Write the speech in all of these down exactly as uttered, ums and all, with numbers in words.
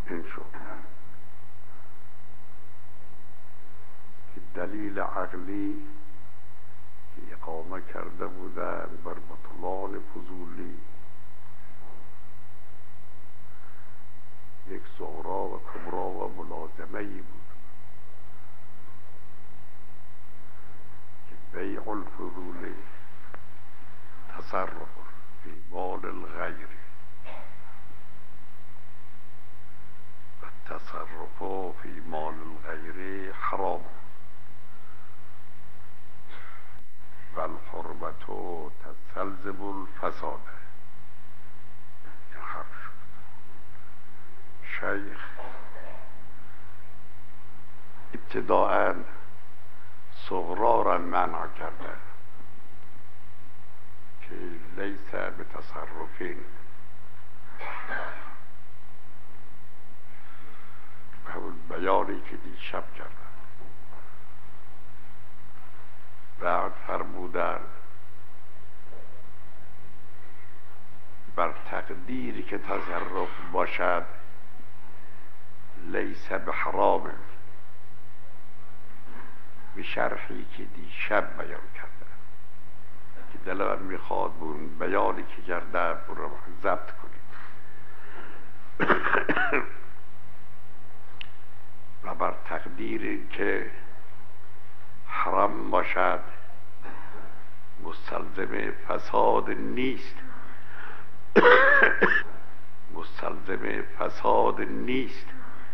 این شد که دلیل عقلی که اقامه کرده بودن بر بطلان فضولی یک صغرا و کبرا و ملازمه ای بود که بیع الفضولی تصرف فی مال الغیر و تصرف فی مال الغیر حرام و الحرمت تستلزم الفساد. این حرف شد. شیخ ابتداءً صغرا را منع کرده که لیس به تصرفین به همون بیانی که دیشب کردن. بعد فرمودن بر تقدیری که تصرف باشد لیس به حرام، به شرحی که دیشب بیان کرده که دلم میخواد اون بیانی که کرده برو ضبط کنید. و بر تقدیری که حرام باشد مستلزم فساد نیست مستلزم فساد نیست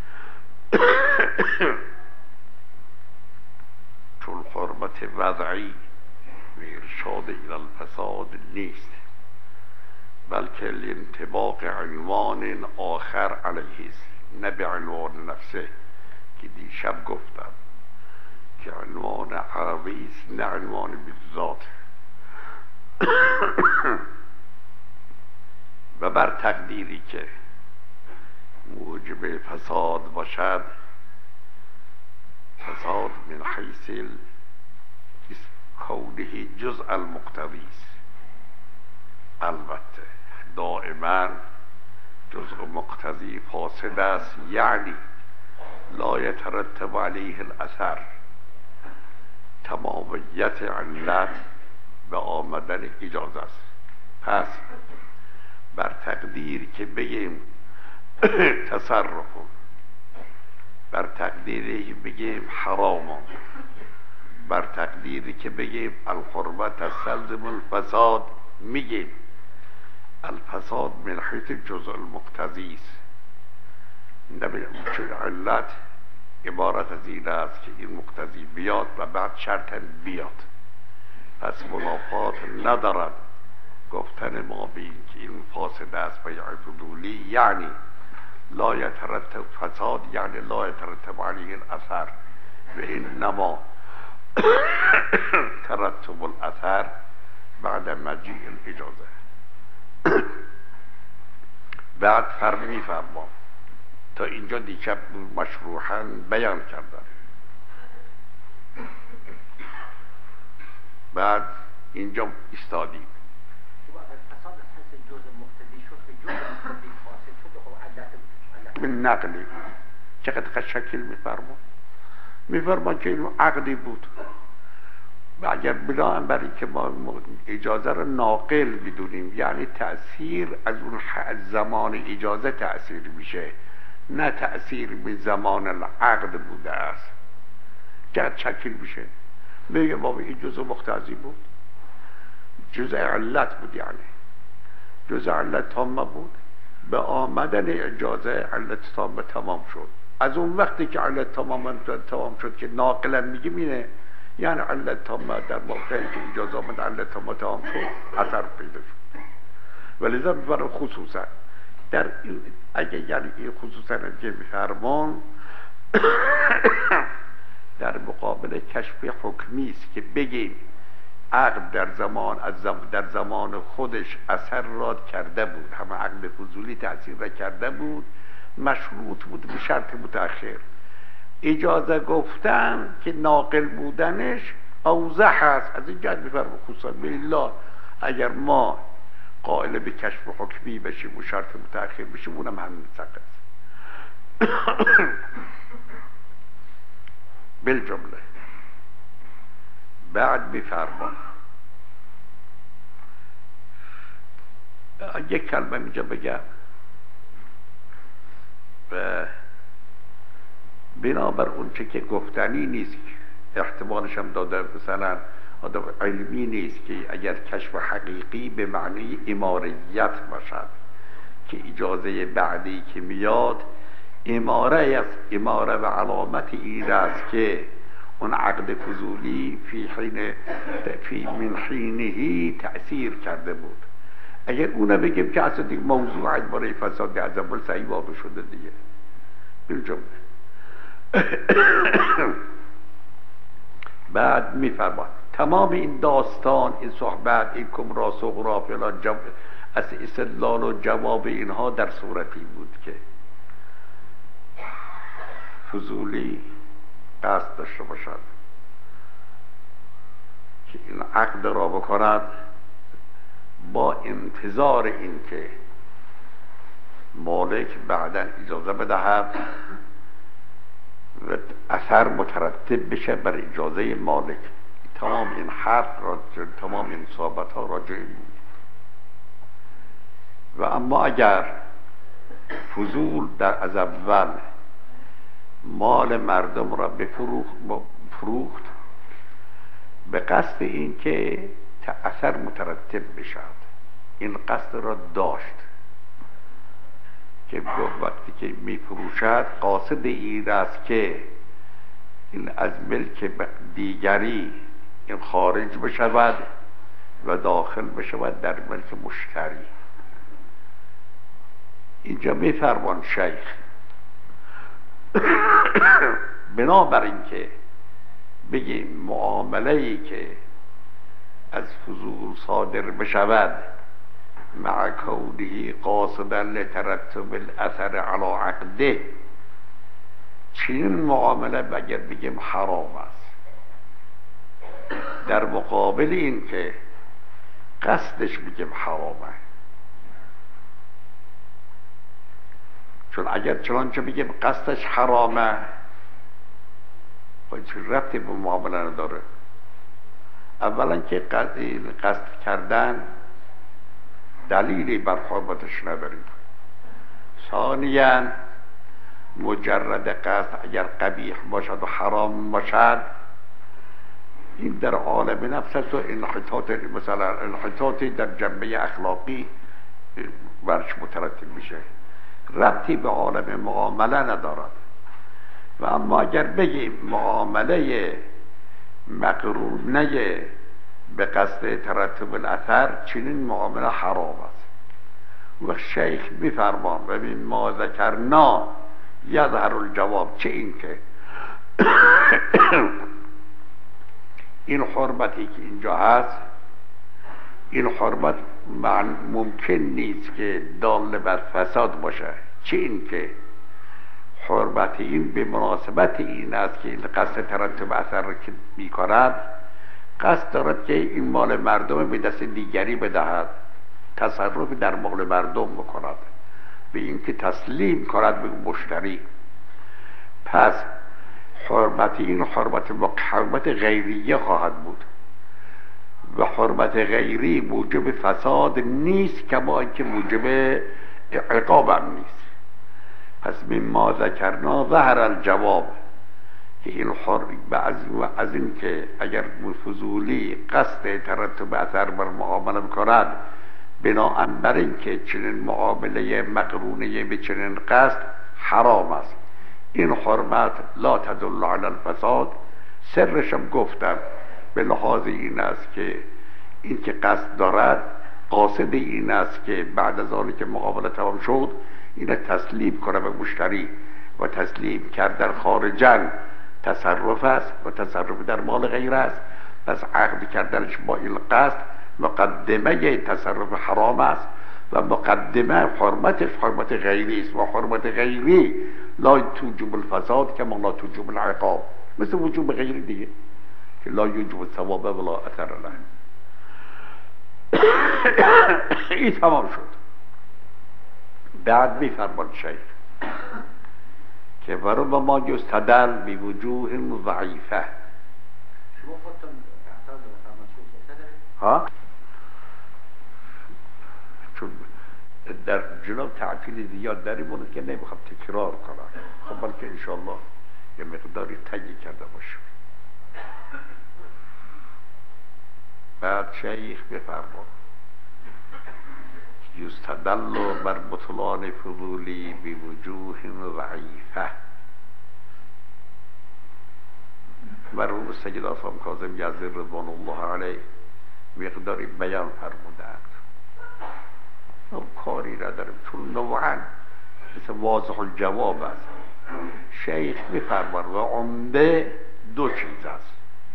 چون حرمت وضعی و ارشاد الى الفساد نیست، بلکه لانطباق عنوان آخر علیه است، نه به عنوان نفسه که دیشب گفتم که عنوان عربی است نه عنوان بالذات. و بر تقدیری که موجب فساد باشد، فساد من حیث کونه جزء المقتضی است. البته دائما جزء مقتضی فاسد است، یعنی لا یترتب علیه الاثر. تمامیت علت به آمدن اجازه است. پس بر تقدیر که بگیم تصرف، بر تقدیری بگیم حرام، بر تقدیری که بگیم الحرمت تستلزم الفساد، میگیم الفساد من حیث جزء المقتضی است. چون علت عبارت از این است که این مقتضی بیاد و بعد شرطاً بیاد، پس منافات ندارد گفتن ما بین که این فاسد است بیع فضولی، یعنی لا یترتب فساد، یعنی لا یترتب علیه الاثر، و انما ترتب الاثر بعد مجیء الاجازه. بعد فرق میفرمام تا اینجا دیشب مشروحاً بیان کردن. بعد اینجا استادیم من نقلی چقدر شکل میفرما میفرما که این عقدی بود و اگر بناهن برای که ما اجازه رو ناقل بدونیم، یعنی تأثیر از اون زمان اجازه تأثیر میشه، نه تأثیر به زمان العقد بوده است. چقدر شکل میشه میگه بابا این جزء مقتضی بود، جزء علت بود، یعنی جزء علت تامه بود، به آمدن اجازه علت تامه تمام شد. از اون وقتی که علت تمام تمام شد که ناقلا میگه اینه، یعنی علت تامه در موقعی که اجازه آمد علت تامه تمام شد اثر پیدا شد. ولذا برای خصوصا در اگه یعنی این خصوصا که فرمان در مقابل کشف حکمی است که بگیم عقد در زمان از زم در زمان خودش اثر راد کرده بود، همه عقد فضولی تأثیر را کرده بود، مشروط بود به شرط متأخر. اجازه گفتن که ناقل بودنش اوضح هست. از این جهت میفرم خصوصا بالله اگر ما قائل به کشف حکمی بشیم و شرط متأخر بشیم اونم همین مسئله است. بالجمله بعد میفرمان یک کلمه اینجا بگم و بنابر اون چه که گفتنی نیست، احتمالش هم داده مثلا آدم علمی نیست که اگر کشف حقیقی به معنی اماریت باشد که اجازه بعدی که میاد اماره است، اماره و علامت این است که اون عقد فضولی فی حین فی من حینهی تأثیر کرده بود. اگر اونه بگیم که اصلا دیگه موضوع برای فساد از اول صحیح واقع شده دیگه بالجمله. بعد میفرماد تمام این داستان، این صحبت، این کمرا سغرا فلان جواب از استدلال و جواب اینها در صورتی بود که فضولی قصد داشته باشد که این عقد را بکند با انتظار این که مالک بعدا اجازه بدهد و اثر مترتب بشه بر اجازه مالک. تمام این حرف را، تمام این صحبت ها راجع بود. و اما اگر فضول در از اول مال مردم را بفروخت به قصد این که اثر مترتب بشد، این قصد را داشت که وقتی که می فروشد قاصد این است که این از ملک دیگری این خارج بشود و داخل بشود در ملک مشتری. اینجا می فرمان شیخ بنابر این که بگیم معامله ای که از فضول صادر بشود مع کونه قاصدا لترتب الاثر علی عقده، چنین معامله اگر بگیم حرام است، در مقابل این که قصدش بگیم حرامه. چون اگر چنانچه بگیم قصدش حرامه خواهی چون ربطی به معامله نداره. اولا که قصد کردن دلیلی بر حرمتش نداریم. ثانیاً مجرد قصد اگر قبیح باشد و حرام باشد این در عالم نفس است و انحطاط، مثلا انحطاطی در جنبه اخلاقی برش مترتب میشه، ربطی به عالم معامله ندارد. و اما اگر بگیم معامله مقرونه به قصد ترتب الاثر، چنین معامله حرام است. و شیخ میفرمان ببین ما ذکرنا یظهر الجواب، چه این که این حرمتی که اینجا هست، این حرمت ممکن نیست که دال بر فساد باشه. چه این که حرمت این به مناسبت این است که این قصد ترتب اثر را که میکند قصد دارد که این مال مردم به دست دیگری بدهد، تصرف در مال مردم بکند، به این که تسلیم کند به مشتری. پس حرمت این حرمت حرمت غیریه خواهد بود و حرمت غیری موجب فساد نیست کما اینکه موجب عقاب هم نیست. پس مما ذکرنا ظهر الجواب که این حرمت از این که اگر فضولی قصد ترتب اثر بر معامله کند بناءً بر این که چنین معامله مقرونه به چنین قصد حرام است، این حرمت لا تدل علی الفساد. سرشم گفتم به لحاظ این است که این که قصد دارد قاصد این است که بعد از آنی که معامله تمام شد این تسلیم کنه به مشتری و تسلیم کردن خارجاً تصرف است و تصرف در مال غیر است. پس عقد کردنش با این قصد مقدمه تصرف حرام است و مقدمه حرمتش حرمت غیری است و حرمت غیری لا توجب الفساد کما لا توجب العقاب، مثل وجوب غیری دیگه که لا یوجب الثواب ولا اثر له. این تمام شد. بعد میفرمان شیخ که ورب ما یستدل بوجوه ضعیفه. شما خودتون اعتراض به مطلوب دارید؟ ها؟ چون در جناب تعطیل زیاد داری بود که نمیخوام تکرار کنم، خب بلکه انشاءالله یه مقداری تگی کرده باشم. بعد شیخ بفرما یستدل بر بطلان فضولی بوجوه ضعیفه. مرحوم سید آسام کاظم یزدی رضوان الله علیه مقداری بیان فرمودند، اون کاری نداریم چون نوعا مثل واضح الجواب است. شیخ میفرماید و عمده دو چیز است.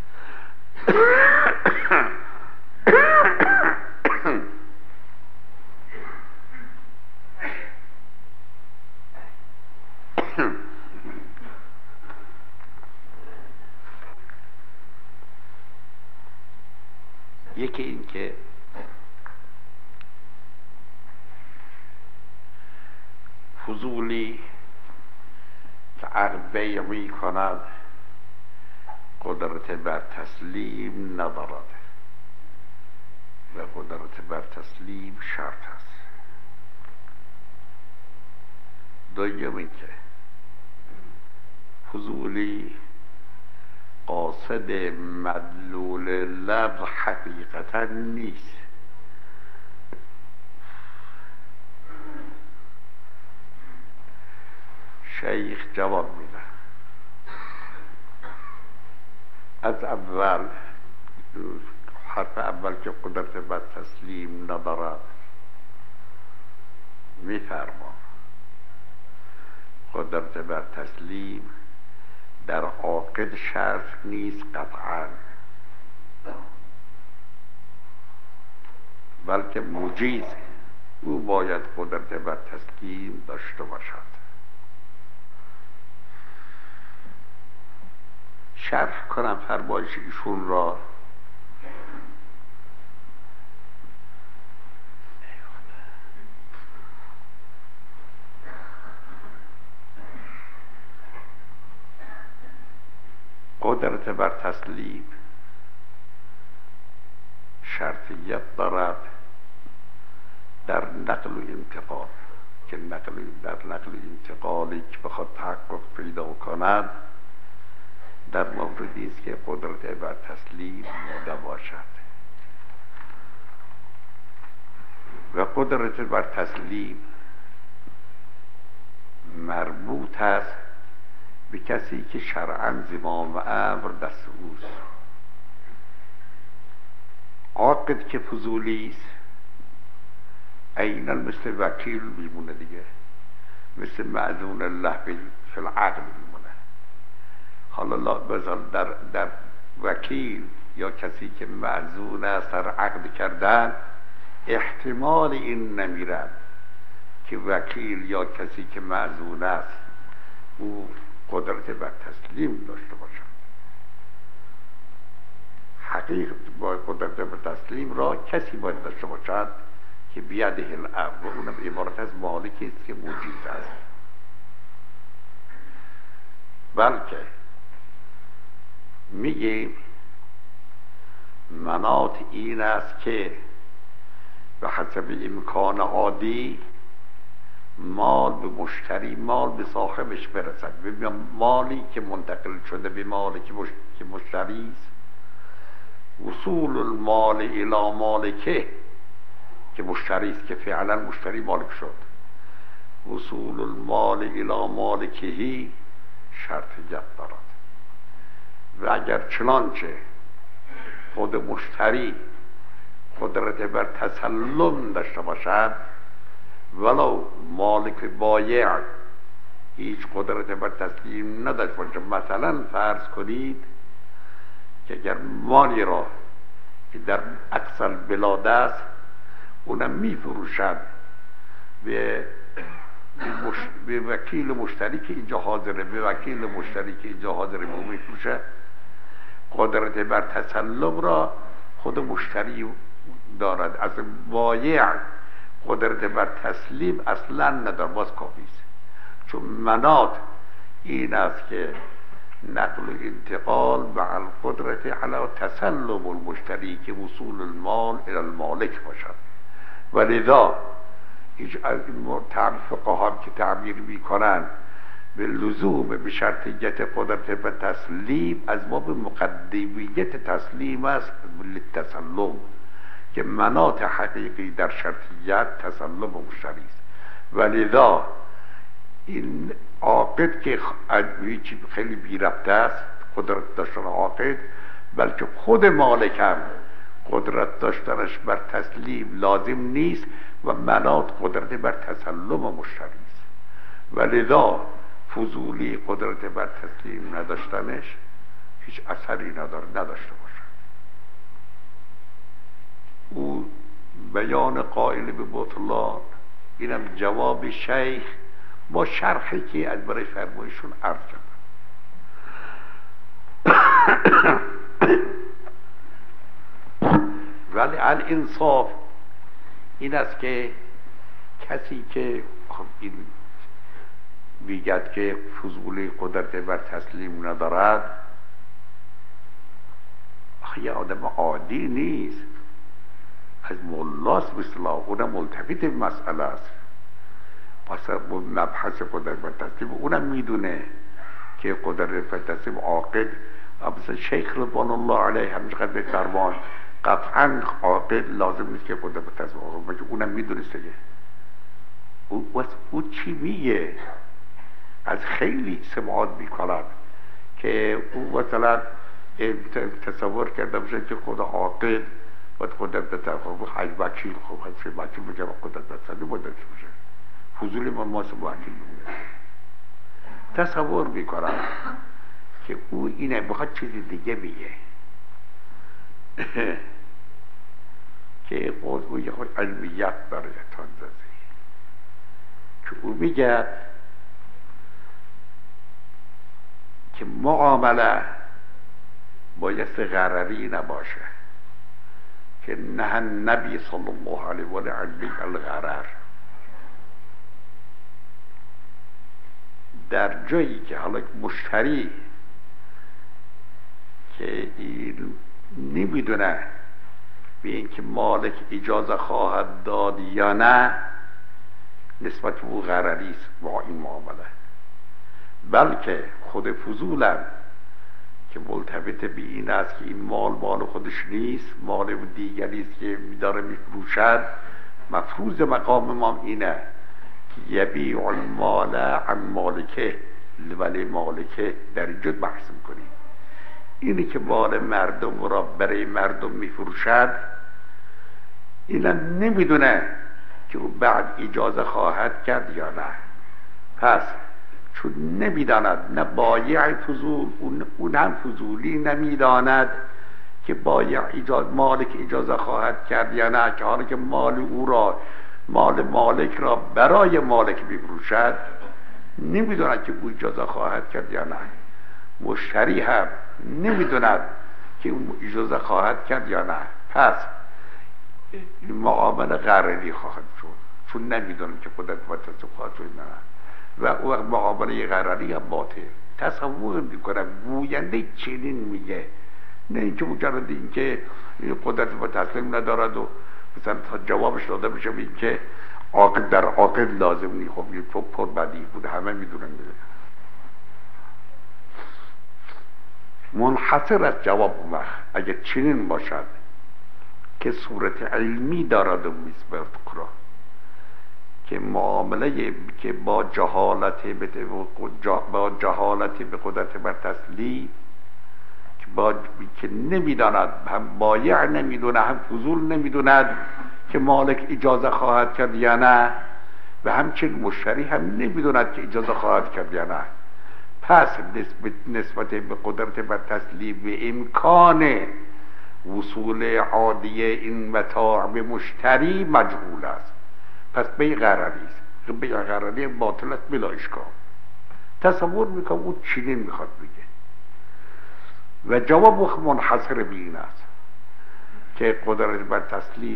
یکی این که فضولی که عقد بیع می کند قدرت بر تسلیم ندارد و قدرت بر تسلیم شرط است. دوم این که فضولی قاصد مدلول لفظ حقیقتا نیست. شیخ جواب میده از اول حرف اول که قدرت بر تسلیم ندارد میفرما قدرت بر تسلیم در عاقد شرط نیست قطعا، بلکه مجیز او باید قدرت بر تسلیم داشته باشد. شرح کنم فرمایش ایشون را. قدرت بر تسلیم شرطیت دارد در نقل و انتقال، که نقل در نقل و انتقالی که بخواد تحقق پیدا کند در موردی است که قدرت بر تسلیم بوده باشد و قدرت بر تسلیم مربوط است به کسی که شرعاً زمام امر دست اوست. عاقد که فضولی است عیناً مثل وکیل میمونه دیگه، مثل معذون الله فی العقد میمونه. حالا مثلا در, در وکیل یا کسی که معذون است در عقد کردن احتمال این نمیرد که وکیل یا کسی که معذون است او قدرت بر تسلیم داشته باشد. حقیقت با قدرت بر تسلیم را کسی باید داشته باشد که بیده الامر، و اونم عبارت از مالکی است که موجیز است. بلکه میگیم مناط این است که به حسب امکان عادی مال به مشتری، مال به صاحبش برسد. ببین مالی که منتقل شده به مالی که مشتری است، وصول المال الى مالکه که مشتری است، که فعلا مشتری مالک شد، وصول المال الى مالکهی شرطیت دارد. و اگر چنانچه خود مشتری قدرت بر تسلم داشته باشد ولو مالک بایع هیچ قدرت بر تسلیم نداشته باشه، مثلا فرض کنید که اگر مالی را که در اقصی البلاد است اونم میفروشد به به وکیل مشتری که اینجا حاضره، به وکیل مشتری که اینجا حاضره به میفروشه، قدرت بر تسلم را خود مشتری دارد. از بایع قدرت بر تسلیم اصلا ندارد، باز کافی است. چون مناط این است که نقل و انتقال مع القدرت علی تسلم المشتری که وصول المال الى المالک باشد. و لذا هیچ از این فقها که تعبیر میکنند به لزوم به شرطیت قدرت به تسلیم از باب مقدمیت تسلیم است للتسلم که مناط حقیقی در شرطیت تسلم مشتری است. و لذا این عاقد که هیچی خیلی بی ربط است قدرت داشتن عاقد، بلکه خود مالک هم قدرت داشتنش بر تسلیم لازم نیست و مناط قدرت بر تسلم مشتری است. و لذا فضولی قدرت بر تسلیم نداشتنش هیچ اثری نداره نداشته باشه. او بیان قائل به بطلان اینم جواب شیخ با شرحی که از برای فرمایشون عرض کردم. ولی الانصاف این است که کسی که این میگد که فضولی قدرت بر تسلیم ندارد یه آدم عادی نیست، از ملاست مثلا اونم ملتفت به مسئله است. پس مبحث قدرت بر تسلیم اونم میدونه که قدرت بر تسلیم عاقد مثلا شیخ رضوان الله علیه همچقدر به فرمان قطعا عاقد لازم نیست که قدرت بر تسلیم عاقد، اونم میدونسته او, او چی میگه از خیلی سماعات میکنن که او مثلا تصور کرده باشه که خدا عاقد و قدرت به تسلیم حج وکیل خب حج وکیل بگه قدرت به تسلیم بودش باشه فضولی من ماسه وکیل بگه تصور میکنن که او اینه بخواد چیزی دیگه میگه که او یه خود علمیت داره تانزازی که او میگه که معامله بایست غرری نباشه که نه نبی صلی الله علیه و آله الغرر. در جایی که حالا مشتری که این نمیدونه به اینکه مالک اجازه خواهد داد یا نه نسبت به او غرری است با این معامله، بلکه خود فضولم که ملتفت به این است که این مال مال خودش نیست، مال دیگری است که داره میفروشد. مفروض مقام ما اینه که یبیع المال عن مالکه ولی مالکه در اینجا بحث میکنیم. اینی که مال مردم را برای مردم میفروشد اینا نمیدونه که او بعد اجازه خواهد کرد یا نه. پس چون نمیداند نه بایع فضول اون هم فضولی نمیداند که بایع اجازه مالک اجازه خواهد کرد یا نه، که حالا که مال او را مال مالک را برای مالک میفروشد نمیداند که او اجازه خواهد کرد یا نه. مشتری هم نمیداند که او اجازه خواهد کرد یا نه. پس این معامله غرری خواهد شد چون نمیداند که قدرت و تصدیق خواهد شد نه، و او وقت معامله غرری هم باطل. تصور میکنم گوینده چنین میگه، نه اینکه مجرد اینکه قدرت و تسلیم ندارد و مثلا جوابش داده بشه به اینکه عاقد در عاقد لازم نیست. خب این پر بدیهی بود، همه میدونن. منحصر از جواب وقت اگه چنین باشد که صورت علمی دارد و میزبط کرا که معامله که با جهالت با جهالت به قدرت بر تسلیم که با که نمیداند، هم بایع نمیدونه هم فضول نمیدوند که مالک اجازه خواهد کرد یا نه، و همچنین مشتری هم نمیدوند که اجازه خواهد کرد یا نه. پس نسبت, نسبت به قدرت بر تسلیم و امکان وصول عادی این متاع به مشتری مجهول است. پس بی غرری است، بی غرری باطل است بلا اشکال. تصور میکنم او چنین میخواد بگه و جواب منحصر به این است که قدرت بر تسلیم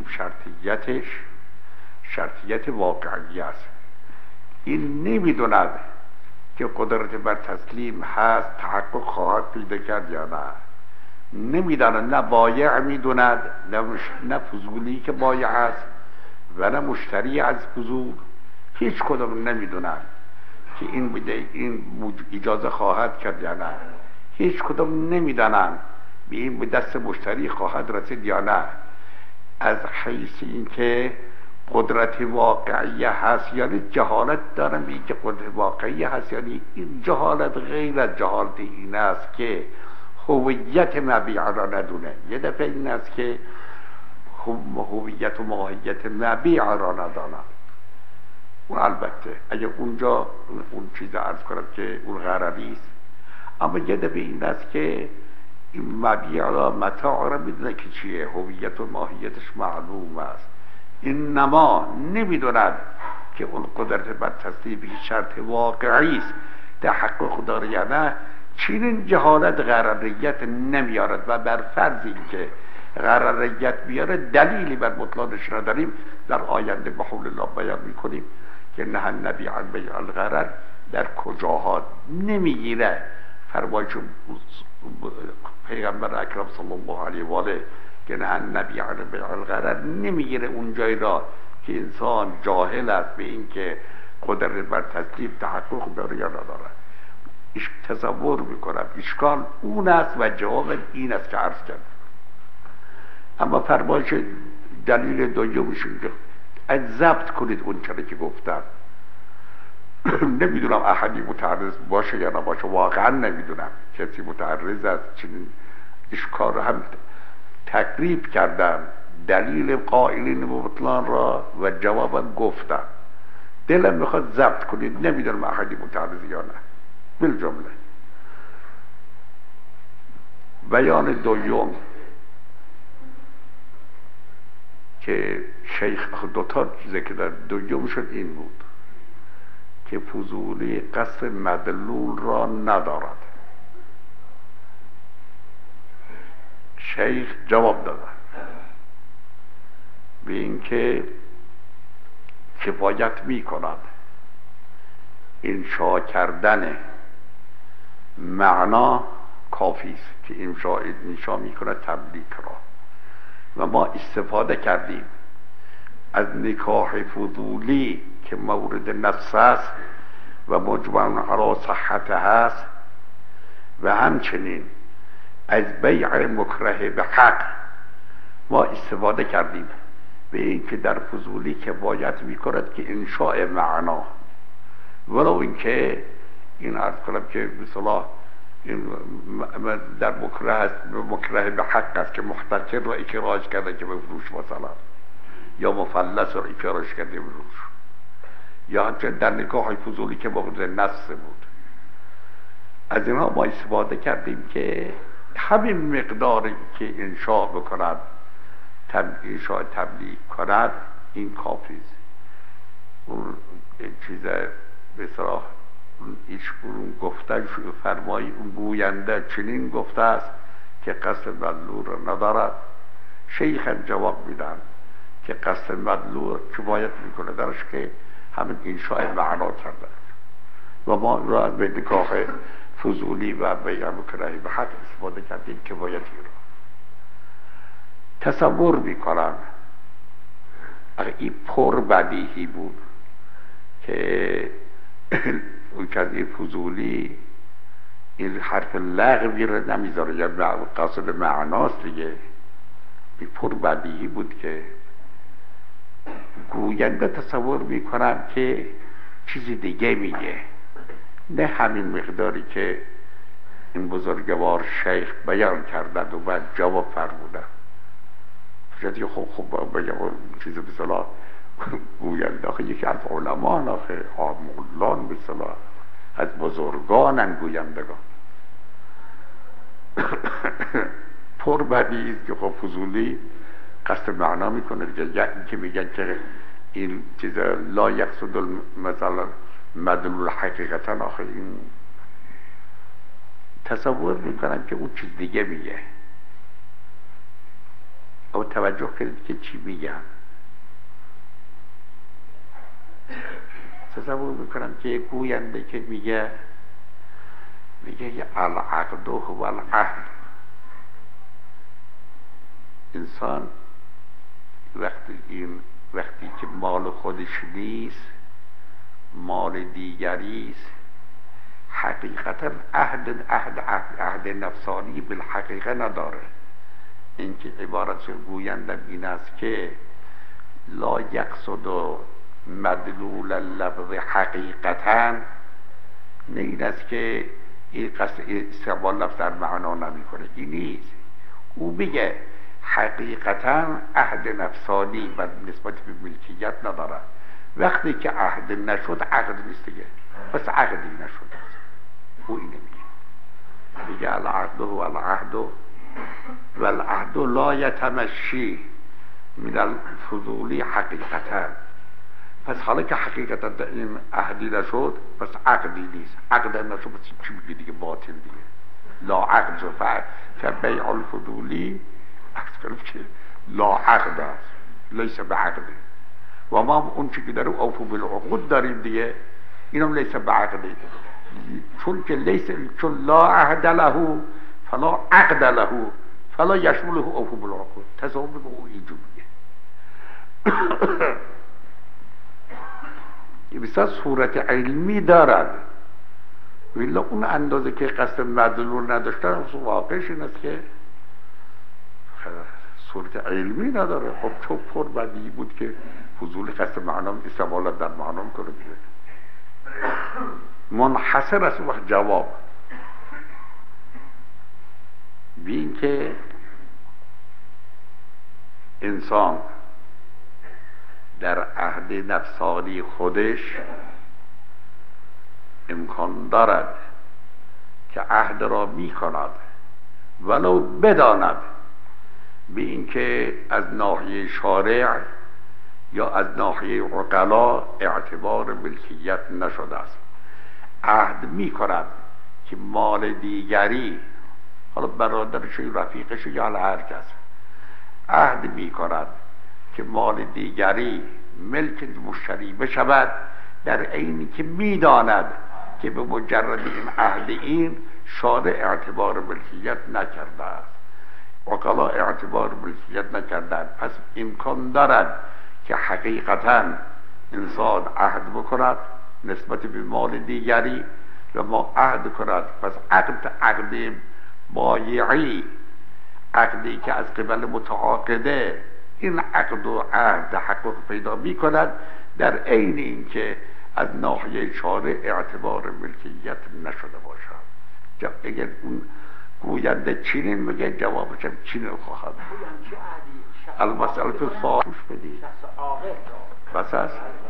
شرطیتش شرطیت واقعی است. این نمیدوند که قدرت بر تسلیم هست تحقق خواهد پیدا کرد یا نه. نمیداند، نه بایع میدوند، نه, نه فضولی که بایع است و نه مشتری از فضول، هیچ کدوم نمیدونند که این بده این اجازه خواهد کرد یا نه. هیچ کدوم نمیدانند به این به دست مشتری خواهد رسید یا نه. از حیث اینکه قدرت واقعی هست یعنی جهالت دارم به اینکه قدرت واقعی هست، یعنی این جهالت غیر از جهالت این است که هویت مبیع را ندونه. یه دفعه این است که هویت و ماهیت مبیع را ندانم. اون البته اگه اونجا اون چیز عرض کنم که اون غرری است، اما یه دفعه این است که این مبیع را متاع را میدونه که چیه، هویت و ماهیتش معلوم است. این نما نمیدوند که اون قدرت بر تصدیق شرط واقعی است تحقق داره یا نه. چنین جهالت غرریت نمیارد و بر فرض اینکه غرریت بیاره دلیلی بر بطلانش نداریم. در آینده به حول الله بیان میکنیم که نه النبی عن بیع الغرر در کجاها نمیگیره. فرمایش پیغمبر اکرم صلی الله علیه و آله که نه النبی عن بیع الغرر نمیگیره اون جایی را که انسان جاهل است به این که قدرت بر تسلیم تحقق داره یا نداره. ایش تصور میکنم اشکال اون است و جواب این است که عرض کرد. اما فرمایش دلیل دومش اینجا از ضبط کنید اون چرا که گفتم. نمیدونم احدی متعرض باشه یا نباشه، واقعا نمیدونم. کسی متعرض است چنین اشکال رو هم تقریب کردم، دلیل قائلین به بطلان را و جوابا گفتم. دلم میخواد ضبط کنید، نمیدونم احدی متعرض یا نه. بالجمله بیان دوم که شیخ دوتا ذکر در دوم شد این بود که فضولی قصد مدلول را ندارد. شیخ جواب داد به این که کفایت می کند انشاء کردن معنا کافی است که انشاء انشاء می کند تبلیغ را. و ما استفاده کردیم از نکاح فضولی که مورد نص است و مجمع علی صحت هست و همچنین از بیع مکره به حق ما استفاده کردیم به این که در فضولی که باید میکند که انشاء معنا، ولو اینکه این عرض کنم که مثلا این در مکره است، مکره به حق است که محتکر را اکراج کرده که بفروش مثلا، یا مفلس را اکراج کرده بفروش، یا همچنین در نکاح فضولی که مورد نص بود. از اینها ما استفاده کردیم که همین مقداری که انشاء بکند، انشاء تبلیغ کند، این کافی است. اون چیز به صلاح ایش اون گفته فرمایی اون گوینده چنین گفته است که قصد مدلول را ندارد. شیخ هم جواب میدن که قصد مدلول که باید میکنه درش که همین انشاء معنا کرده و ما را به نکاح فضولی و بیع مکره به حق استفاده کردیم که باید را تصور میکنم. اگر این پر بدیهی بود که اون که از این فضولی این حرف لغوی رو نمیذاره یا قصد معناست دیگه، این پر بدیهی بود که گوینده تصور میکنم که چیزی دیگه میگه، نه همین مقداری که این بزرگوار شیخ بیان کردند و بعد جواب فرمودند. فجأتی خب خب بگم چیز به صلاح گوینده آخه یکی از علمان آخه آمولان به صلاح از بزرگانن گویندگان پر بدی است که خب فضولی قصد معنا میکنه دیگه، یعنی که میگن که این چیز لا یقصد مثلا مدلول حقیقتا آخه این تصور میکنم که اون چیز دیگه میگه. او توجه کردید که چی میگن؟ تصور میکنم که گوینده که میگه میگه العقد و العهد. انسان وقتی این وقتی که مال خودش نیست، مال دیگری است، حقیقتا عهد عهد عهد, عهد نفسانی بالحقیقه نداره. این که عبارت گویندم این است که لا یقصد مدلول اللفظ حقیقتا، نه این است که این قصد استعمال لفظ در معنا نمی کنه، این نیست. او میگه حقیقتا عهد نفسانی و نسبت به ملکیت نداره. وقتی که عهد نشد عقد نیست دیگه، پس عقدی نشد. او اینه میگه میگه العقد و العهد و العهد لا یتمشی من الفضولی حقیقتا. پس حالا که حقیقتا این عهدی نشد پس عقدی نیست. عقد نشد پس چی میگه دیگه؟ باطل دیگه. لا عقد فعل فبیع الفضولی عقد که لا عقد است، لیس به عقده. و ما اون چی که در اوفو بالعقود داریم دیگه اینم لیس به عقده، چون که لیس، چون لا عهد له فلا عقد له فلا یشمله اوفو بالعقود. تصور به او اینجوریه. بسیار صورت علمی دارد، ولی اون اندازه که قصد مدلول نداشتن واقعش این است که صورت علمی نداره. خب چون پر بدی بود که فضول قصد معنام استعمالات در معنام کنه دیگه. منحصر است وقت جواب بین که انسان در عهد نفسانی خودش امکان دارد که عهد را می کند ولو بداند به اینکه از ناحیه شارع یا از ناحیه عقلا اعتبار ملکیت نشده است. عهد می کند که مال دیگری، حالا برادرش رفیقش یا هر کس، عهد می کند که مال دیگری ملک مشتری بشود، در عینی که می داند که به مجرد این عهد این شارع اعتبار ملکیت نکرده است، عقلا اعتبار ملکیت نکردن. پس امکان دارد که حقیقتا انسان عهد بکند نسبت به مال دیگری و ما عهد کند. پس عقد عقد بایعی، عقدی که از قبل متعاقده، این عقد و عهد تحقق پیدا می کند در عین این که از ناحیه شارع اعتبار ملکیت نشده باشد. اگر اون گوینده چینین میگه جوابش هم چینین خواهد. المسئله فاحش بدید. بس است.